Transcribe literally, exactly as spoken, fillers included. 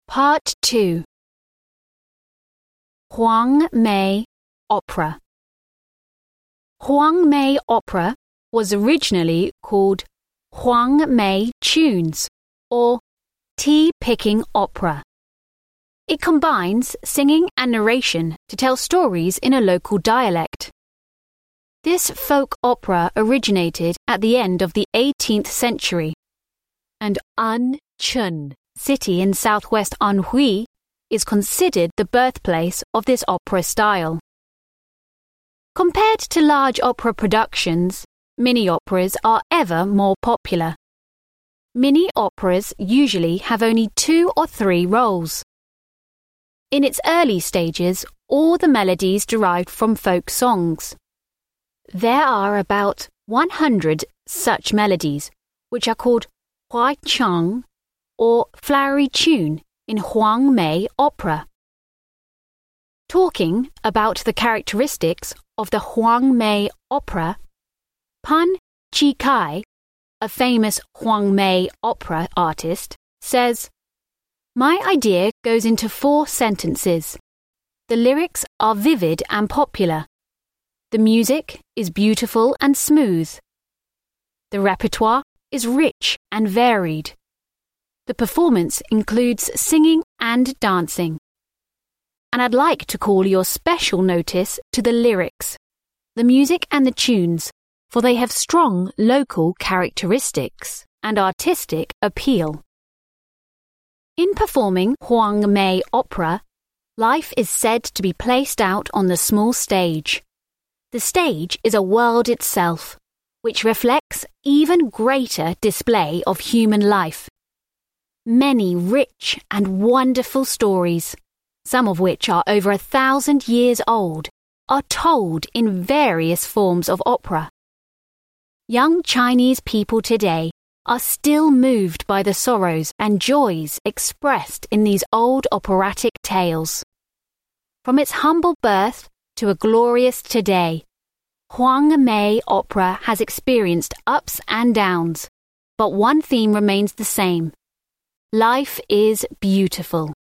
Part two. Huang Mei Opera. Huang Mei Opera was originally called Huang Mei Tunes or Tea-Picking Opera. It combines singing and narration to tell stories in a local dialect. This folk opera originated at the end of the eighteenth century, and Anchun city in southwest Anhui is considered the birthplace of this opera style. Compared to large opera productions, mini-operas are ever more popular. Mini-operas usually have only two or three roles. In its early stages, all the melodies derived from folk songs. There are about one hundred such melodies, which are called Huaichang or flowery tune in Huang Mei Opera. Talking about the characteristics of the Huang Mei Opera, Pan Chi-kai, a famous Huang Mei Opera artist, says, "My idea goes into four sentences. The lyrics are vivid and popular. The music is beautiful and smooth. The repertoire is rich and varied. The performance includes singing and dancing. And I'd like to call your special notice to the lyrics, the music and the tunes, for they have strong local characteristics and artistic appeal." In performing Huang Mei Opera, life is said to be placed out on the small stage. The stage is a world itself, which reflects even greater display of human life. Many rich and wonderful stories, some of which are over a thousand years old, are told in various forms of opera. Young Chinese people today are still moved by the sorrows and joys expressed in these old operatic tales. From its humble birth to a glorious today, Huang Mei Opera has experienced ups and downs, but one theme remains the same. Life is beautiful.